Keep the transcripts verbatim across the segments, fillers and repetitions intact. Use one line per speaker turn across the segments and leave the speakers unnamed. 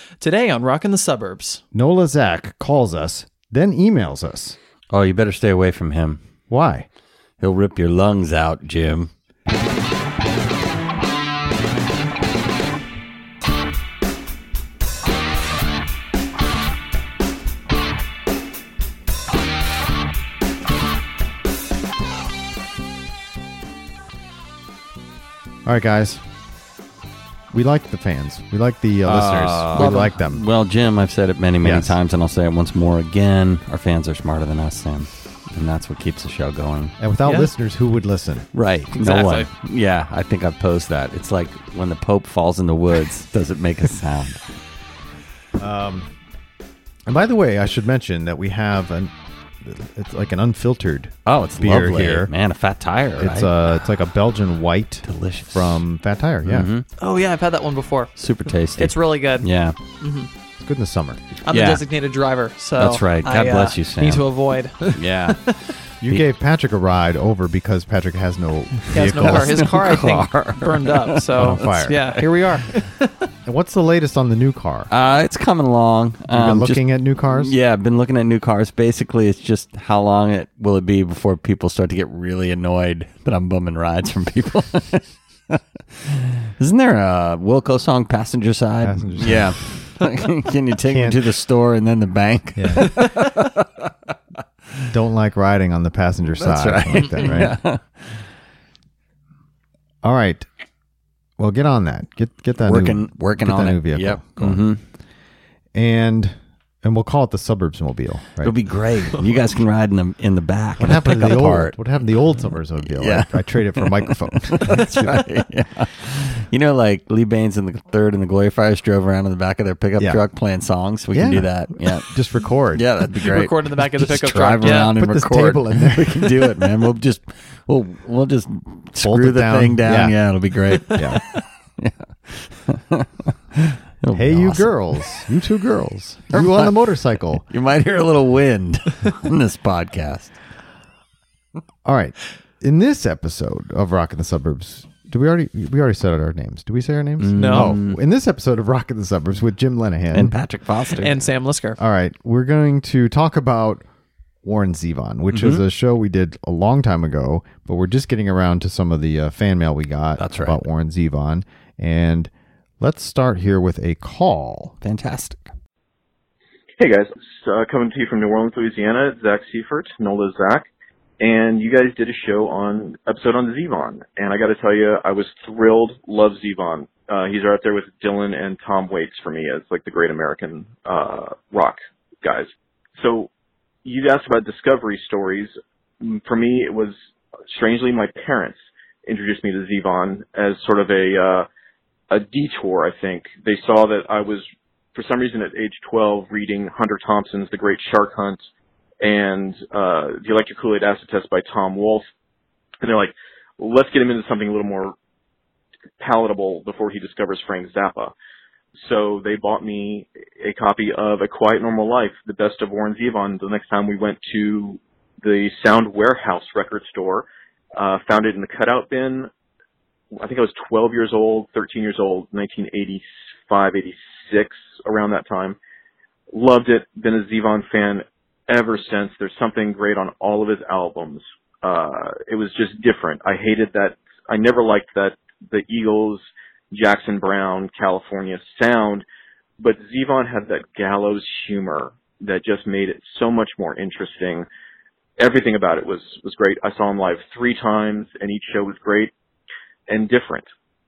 Today on Rockin' the Suburbs.
Nola Zach calls us, then emails us.
Oh, you better stay away from him.
Why?
He'll rip your lungs out, Jim.
All right, guys. We like the fans. We like the uh,
Uh,
listeners. We like them.
Well, Jim, I've said it many, many
Yes.
times, and I'll say it once more again. Our fans are smarter than us, Sam. And that's what keeps the show going.
And without
Yeah.
listeners, who would listen?
Right.
Exactly.
No one. Yeah, I think I've posed that. It's like when the Pope falls in the woods, does it make a sound?
Um, and by the way, I should mention that we have an it's like an unfiltered.
Oh, it's
beer
lovely.
here.
Man, a Fat Tire, right?
It's uh, it's like a Belgian white
delicious.
from Fat Tire. Yeah,
Mhm.
Oh, yeah, I've had that one before.
Super tasty.
It's really good.
Yeah.
it's good in the summer.
I'm
Yeah.
the designated driver, so
That's right. God
I, uh,
bless you, Sam.
need to avoid.
Yeah.
You
The-
gave Patrick a ride over because Patrick has no
He has no
vehicle.
car. His
No
car, I
car.
think, burned up. So,
On fire.
it's- yeah, here we are.
And what's the latest on the new car?
Uh, it's coming along.
You've been
Um, just-
looking at new cars?
Yeah, I've been looking at new cars. Basically, it's just how long it will it be before people start to get really annoyed that I'm bumming rides from people. Isn't there a Wilco song, Passenger Side?
Passenger Side.
Yeah. Can you take
Can't-
me to the store and then the bank?
Yeah. Don't like riding on the passenger
That's
side.
right.
Like that, right?
Yeah.
All right. Well, get on that. Get get that
Working,
new,
working
get
on
that
it.
new vehicle.
Yep.
going.
hmm
And and we'll call it the Suburbs Mobile. Right?
It'll be great. You guys can ride in the in the back.
What
and
happened to
pick
the
apart.
old? What happened to the old Suburbs Mobile?
Yeah.
I, I traded for a microphone.
That's right. Yeah. You know, like Lee Baines and the Third and the Glory Fires drove around in the back of their pickup
Yeah.
truck playing songs. We can
Yeah.
do that. Yeah.
Just record.
Yeah, that'd be great.
Record in the back of the
Just
pickup
drive
truck. Yeah.
around and
Put this
record.
table in there.
We can do it, man. We'll just we'll we'll just
Bolt
screw
it
the
down.
thing down.
Yeah.
Yeah, it'll be great.
Yeah.
It'll
Hey,
be
you
awesome.
girls. You two girls. You on the motorcycle.
You might hear a little wind in this podcast.
All right. In this episode of Rock in the Suburbs, do we already we already said our names? Did we say our names?
No.
Oh, in this episode of Rock in the Suburbs with Jim Lenahan
And Patrick Foster.
And Sam Lisker.
All right, we're going to talk about Warren Zevon, which is a show we did a long time ago, but we're just getting around to some of the uh, fan mail we got
That's right.
about Warren Zevon. And let's start here with a call.
Fantastic.
Hey guys, uh, coming to you from New Orleans, Louisiana, Zach Seifert, Nola Zach, and you guys did a show on episode on Zevon, and I got to tell you, I was thrilled. Love Zevon. Uh, he's right there with Dylan and Tom Waits for me as like the great American uh, rock guys. So you asked about discovery stories. Mm, For me, it was strangely my parents introduced me to Zevon as sort of a uh, a detour. I think they saw that I was, for some reason, at age twelve, reading Hunter Thompson's The Great Shark Hunt and uh, The Electric Kool-Aid Acid Test by Tom Wolfe. And they're like, well, let's get him into something a little more palatable before he discovers Frank Zappa. So they bought me a copy of A Quiet Normal Life, the best of Warren Zevon, the next time we went to the Sound Warehouse record store. Uh, found it in the cutout bin. I think I was twelve years old, thirteen years old, nineteen eighty-five, eighty-six, around that time. Loved it. Been a Zevon fan ever since. There's something great on all of his albums. Uh, it was just different. I hated that. I never liked that the Eagles, Jackson Browne, California sound, but Zevon had that gallows humor that just made it so much more interesting. Everything about it was, was great. I saw him live three times, and each show was great and different.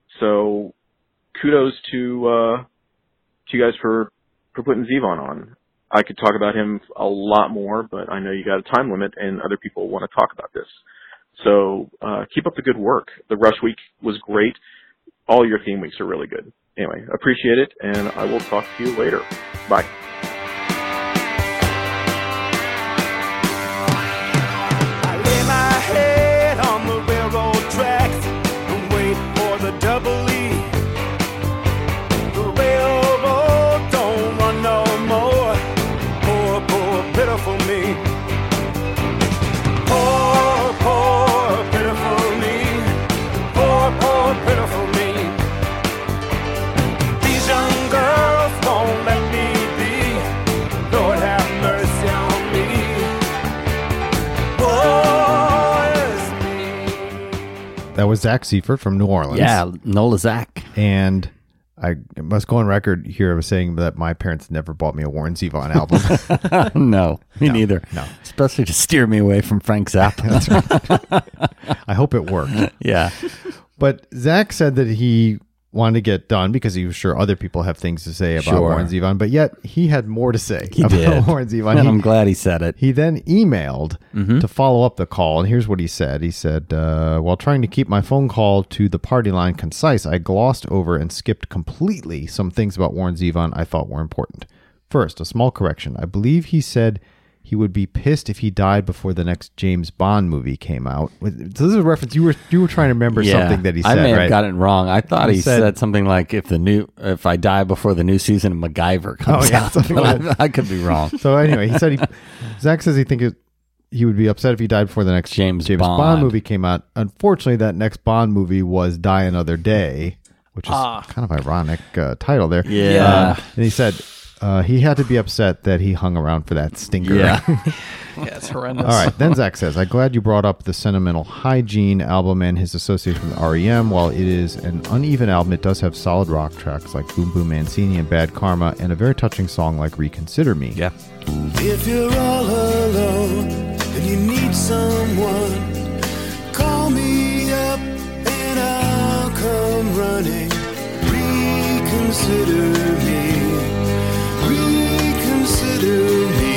So kudos to uh, to you guys for, for putting Zevon on. I could talk about him a lot more, but I know you got a time limit, and other people want to talk about this. So uh, keep up the good work. The Rush Week was great. All your theme weeks are really good. Anyway, appreciate it, and I will talk to you later. Bye.
I lay my head on the railroad tracks and wait for the double E. The railroad don't run no more. Poor, poor, pitiful me. Poor, poor, pitiful me. Poor, poor, pitiful me. These young girls won't let
That was Zach Seifert from New Orleans.
Yeah, Nola Zach.
And I must go on record here of saying that my parents never bought me a Warren Zevon album.
No, me
No,
neither.
no.
Especially to steer me away from Frank Zappa.
I hope it worked.
Yeah.
But Zach said that he wanted to get done because he was sure other people have things to say about
Sure.
Warren Zevon, but yet he had more to say
He
about
did.
Warren Zevon.
And
He-
I'm glad he said it.
He then emailed
Mm-hmm.
to follow up the call, and here's what he said. He said, uh, while trying to keep my phone call to the party line concise, I glossed over and skipped completely some things about Warren Zevon I thought were important. First, a small correction. I believe he said he would be pissed if he died before the next James Bond movie came out. So this is a reference. You were you were trying to remember something that he said,
I may
right?
have gotten it wrong. I thought
He
he,
said-
said, something like, "If the new, if I die before the new season of MacGyver comes
Oh, yeah,
out,"
something
but
like
I, I could be wrong.
So anyway, he said he, Zach says he think it, he would be upset if he died before the next
James
James Bond.
Bond.
movie came out. Unfortunately, that next Bond movie was Die Another Day, which is
Ah.
kind of ironic uh, title there.
Yeah.
Uh, and he said uh, he had to be upset that he hung around for that stinker.
Yeah.
Yeah, it's horrendous.
All right. Then Zach says, I'm glad you brought up the Sentimental Hygiene album and his association with R E M. While it is an uneven album, it does have solid rock tracks like Boom Boom Mancini and Bad Karma, and a very touching song like Reconsider Me.
Yeah.
If you're all alone and you need someone, call me up and I'll come running. Reconsider me, reconsider me.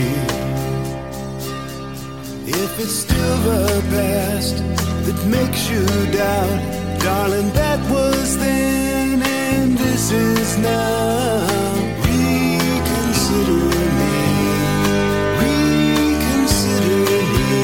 If it's still the past that makes you doubt, darling, that was then and this is now. Reconsider me, reconsider me.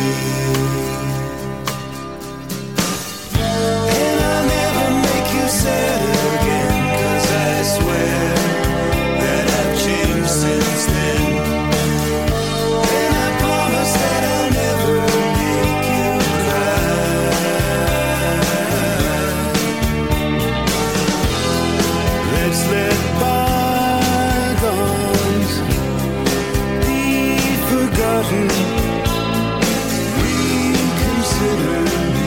And I'll never make you sad again, 'cause I swear that I've changed since then. And I promise that I'll never make you cry. Let's let bygones be forgotten. Reconsider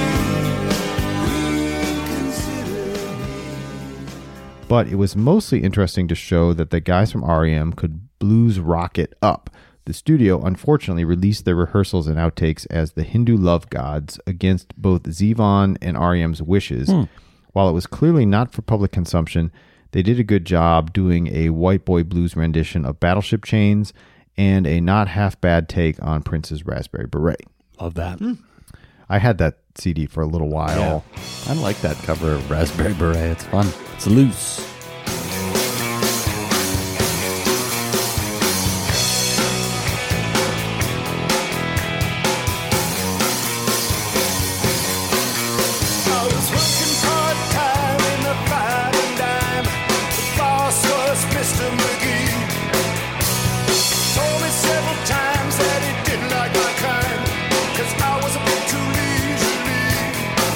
me, reconsider me.
But it was mostly interesting to show that the guys from R E M could blues rock it up. The studio, unfortunately, released their rehearsals and outtakes as the Hindu love gods against both Zevon and R E M's wishes. While it was clearly not for public consumption, they did a good job doing a white boy blues rendition of Battleship Chains and a not half bad take on Prince's Raspberry Beret.
Love that.
I had that C D for a little while.
I like that cover of Raspberry Beret. It's fun. It's loose.
I was working part-time in the Fine and Dime. The boss was Mister McGee. Told me several times that he didn't like my kind, 'cause I was a bit too leisurely.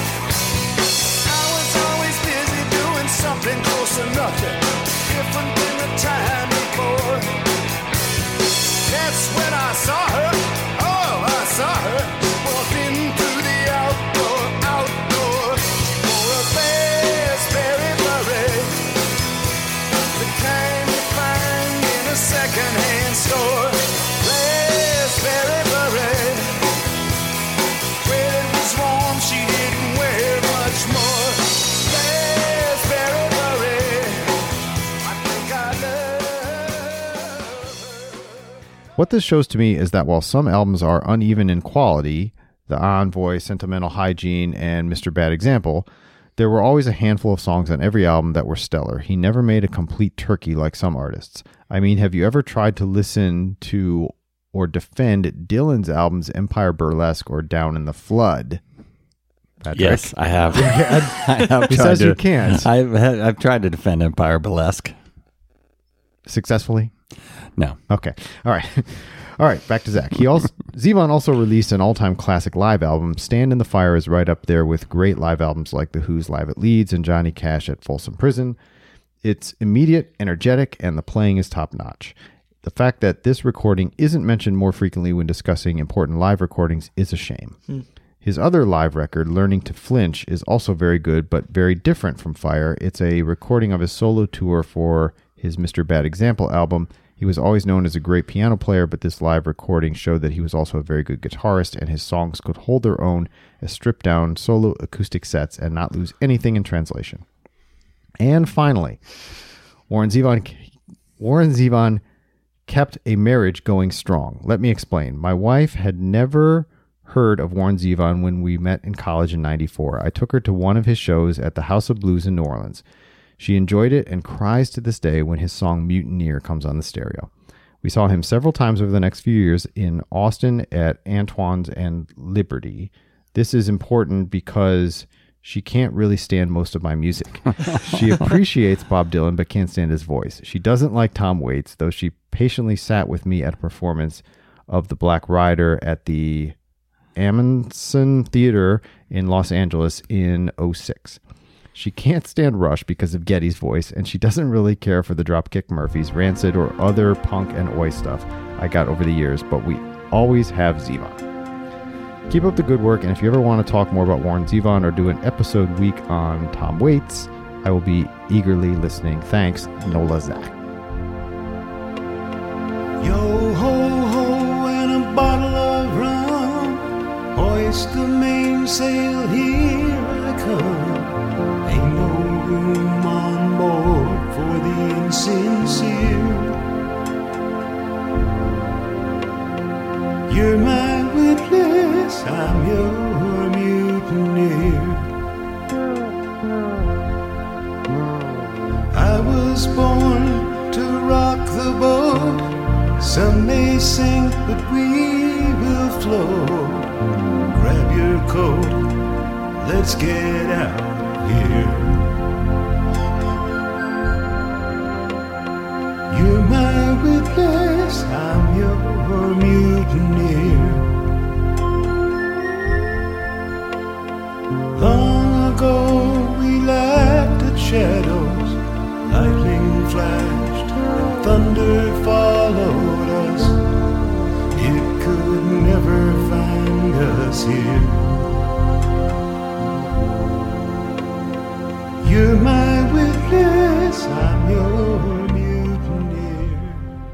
I was always busy doing something close to nothing, different than the time before. That's when I saw her. Oh, I saw her. Walked into the outdoor, outdoor for a Raspberry Beret, the kind you find in a secondhand store. Raspberry Beret. When it was warm, she didn't wear much more. Raspberry Beret. I think I love her.
What this shows to me is that while some albums are uneven in quality, The Envoy, Sentimental Hygiene, and Mister Bad Example, there were always a handful of songs on every album that were stellar. He never made a complete turkey like some artists. I mean, have you ever tried to listen to or defend Dylan's albums Empire Burlesque or Down in the Flood? Patrick?
Yes, I have. I have
He
tried
says
to,
you can't.
I've had, I've tried to defend Empire Burlesque.
Successfully?
No.
Okay. All right. All right. Back to Zach. He also Zevon also released an all-time classic live album. Stand in the Fire is right up there with great live albums like The Who's Live at Leeds and Johnny Cash at Folsom Prison. It's immediate, energetic, and the playing is top-notch. The fact that this recording isn't mentioned more frequently when discussing important live recordings is a shame. His other live record, Learning to Flinch, is also very good, but very different from Fire. It's a recording of his solo tour for his Mister Bad Example album. He was always known as a great piano player, but this live recording showed that he was also a very good guitarist, and his songs could hold their own as stripped-down solo acoustic sets and not lose anything in translation. And finally, Warren Zevon, Warren Zevon kept a marriage going strong. Let me explain. My wife had never heard of Warren Zevon when we met in college in ninety-four. I took her to one of his shows at the House of Blues in New Orleans. She enjoyed it and cries to this day when his song Mutineer comes on the stereo. We saw him several times over the next few years in Austin at Antoine's and Liberty. This is important because she can't really stand most of my music. She appreciates Bob Dylan but can't stand his voice. She doesn't like Tom Waits, though she patiently sat with me at a performance of The Black Rider at the Amundsen Theater in Los Angeles in oh six. She can't stand Rush because of Geddy's voice, and she doesn't really care for the Dropkick Murphys, Rancid, or other punk and oi stuff I got over the years, but we always have Zevon. Keep up the good work, and if you ever want to talk more about Warren Zevon or do an episode week on Tom Waits, I will be eagerly listening. Thanks, Nola Zach.
Yo ho ho and a bottle of rum, hoist the mainsail, here I come. Ain't no room on board for the insincere. You're my witness, I'm your mutineer. I was born to rock the boat. Some may sink, but we will float. Grab your coat, let's get out of here. You're my witness, I'm your mutineer. Long ago we laughed at shadows, lightning flashed and thunder followed us. It could never find us here. You're my witness, I'm your mutineer.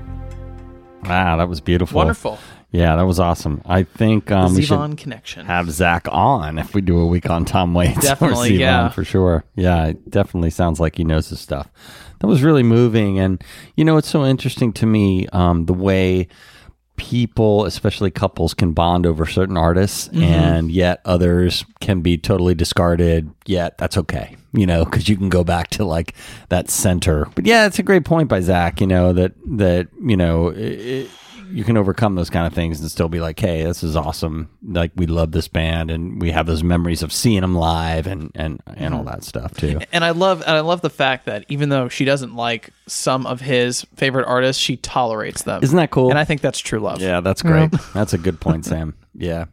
Wow, that was beautiful.
Wonderful.
Yeah, that was awesome. I think um,
The
we should
Zevon connection.
have Zach on if we do a week on Tom Waits.
Definitely,
or Zevon,
yeah.
for sure. Yeah, it definitely sounds like he knows his stuff. That was really moving, and you know, it's so interesting to me um, the way people, especially couples, can bond over certain artists,
Mm-hmm.
and yet others can be totally discarded. Yet that's okay, you know, because you can go back to like that center. But yeah, it's a great point by Zach. You know that that you know. It, you can overcome those kind of things and still be like, hey, this is awesome. Like, we love this band, and we have those memories of seeing them live and, and, and all that stuff too.
And I love and I love the fact that even though she doesn't like some of his favorite artists, she tolerates them.
Isn't that cool?
And I think that's true love.
Yeah, that's great. That's a good point, Sam. Yeah.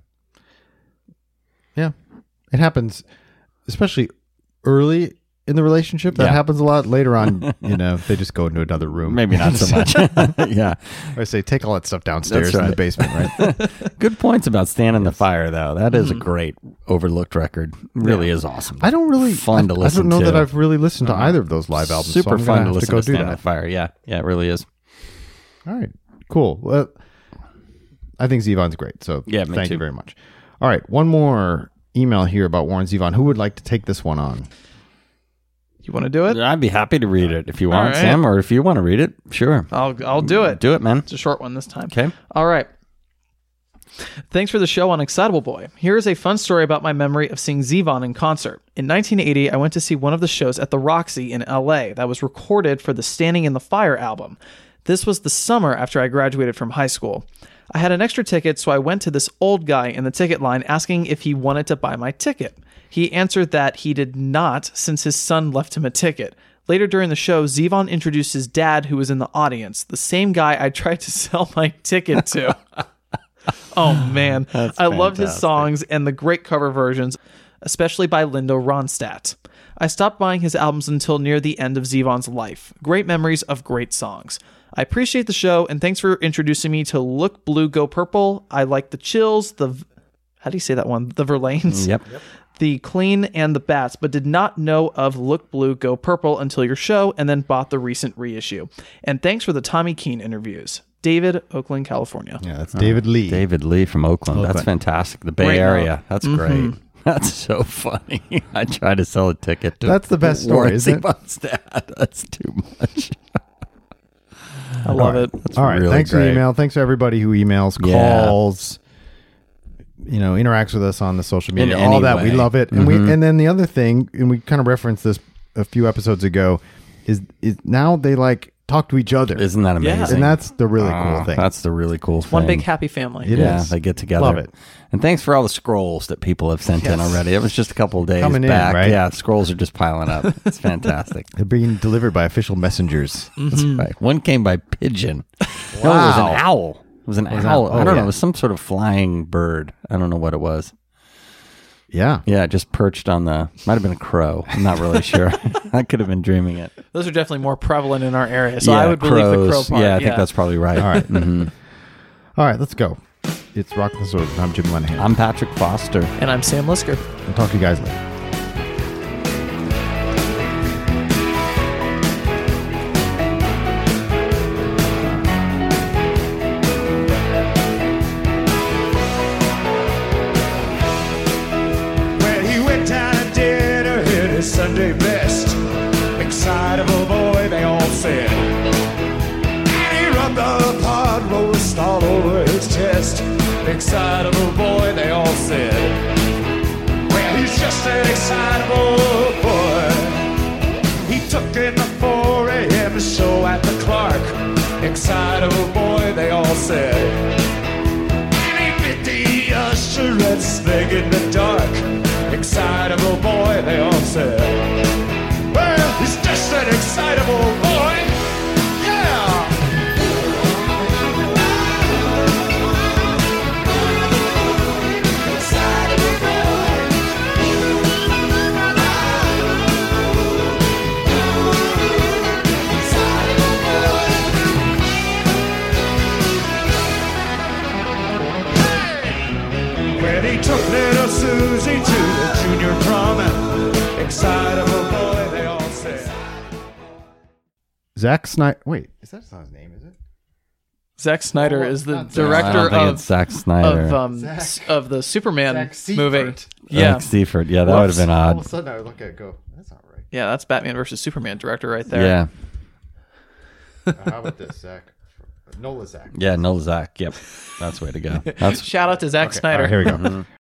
Yeah, it happens, especially early in the relationship. That
Yeah.
happens a lot. Later on, you know, they just go into another room.
Maybe not so much. Yeah.
Or I say, take all that stuff downstairs
That's
in
right.
the basement, right?
Good points about Stand in the Fire, though. That is a great overlooked record. Really is awesome.
I don't really
Fun to
I,
listen
I don't know
to.
that I've really listened to either of those live albums.
Super
so I'm
fun
gonna
to
have
listen
to go
to
do
Stand in
that.
the Fire. Yeah. Yeah, it really is.
All right, cool. Well, I think Zevon's great. So
Yeah, me
thank
too.
you very much. All right, one more email here about Warren Zevon. Who would like to take this one on?
You want to do it?
I'd be happy to read it if you want,
All right.
Sam, or if you want to read it. Sure.
I'll I'll do it.
Do it, man.
It's a short one this time.
Okay.
All right. Thanks for the show on Excitable Boy. Here is a fun story about my memory of seeing Zevon in concert. In nineteen eighty, I went to see one of the shows at the Roxy in L A that was recorded for the Standing in the Fire album. This was the summer after I graduated from high school. I had an extra ticket, so I went to this old guy in the ticket line asking if he wanted to buy my ticket. He answered that he did not, since his son left him a ticket. Later during the show, Zevon introduced his dad, who was in the audience, the same guy I tried to sell my ticket to. Oh, man.
That's
I loved his
fantastic.
songs and the great cover versions, especially by Lindo Ronstadt. I stopped buying his albums until near the end of Zevon's life. Great memories of great songs. I appreciate the show, and thanks for introducing me to Look Blue, Go Purple. I like the Chills, the... how do you say that one? The Verlaines.
Yep.
The Clean and the Bats, but did not know of Look Blue, Go Purple until your show, and then bought the recent reissue. And thanks for the Tommy Keene interviews. David, Oakland, California.
Yeah, that's David Lee.
David Lee from Oakland.
Oakland.
That's fantastic. The Bay
Great
Area.
note.
That's
Mhm.
great. That's so funny. I tried to sell a ticket to
That's the best story,
Warren
isn't it?
Zevon's dad. That's too much.
I love it.
That's
All right.
really
Thanks for
great.
the email. Thanks to everybody who emails,
Yeah.
calls, you know, interacts with us on the social media,
In
all
any
that.
way.
We love it. And
Mhm.
we and then the other thing, and we kind of referenced this a few episodes ago, is is now they like talk to each other.
Isn't that
Yeah.
amazing?
And that's the really
Oh,
cool thing.
That's the really cool thing.
One big happy family.
It
yeah,
is.
they get together.
Love it.
And thanks for all the scrolls that people have sent in
Yes.
already. It was just a couple of days
Coming in,
back.
right?
Yeah, scrolls are just piling up. It's fantastic.
They're being delivered by official messengers.
That's right. One came by pigeon. No, it was
Wow.
an owl. It was an
Was
owl.
that-
I
oh,
don't
yeah.
know. It was some sort of flying bird. I don't know what it was.
Yeah.
Yeah, it just perched on the. Might have been a crow. I'm not really sure. I could have been dreaming it.
Those are definitely more prevalent in our area. So
yeah,
I would believe the crow
crows.
part.
Yeah, I think that's probably right.
All right.
Mhm.
All right, let's go. It's Rock the Sword. I'm Jim Lenahan.
I'm Patrick Foster.
And I'm Sam Lisker.
I'll talk to you guys later.
When he went down to dinner in his Sunday best, excitable boy, they all said. And he rubbed the pod roast all over his chest. Excitable boy, they all said. Well, he's just an excitable boy. He took in the four a.m. show at the Clark. Excitable boy, they all said. And he bit the usherettes leg in the dark. Excitable boy, they all said. Well, he's just an excitable boy. Yeah! Excitable When he took little Susie to the junior prom, excitable boy, they all said.
Zack Snyder. Wait, is that not his name? Is it?
Zack Snyder
Oh,
is the
not Zack.
I
director
don't think
of
it's Zack Snyder.
of um
Zack-
s- of the Superman
Zack Seifert.
movie. Yeah,
Zack Seifert. Yeah, that would have been
All
odd.
of a sudden, I look at it, go, that's not right.
yeah, that's Batman versus Superman director right there.
Yeah.
Uh, how about this, Zach? Nola Zach.
Yeah, no Zach. Yep. That's the way to go. That's
Shout out to Zack
Okay,
Snyder.
all right, here we go.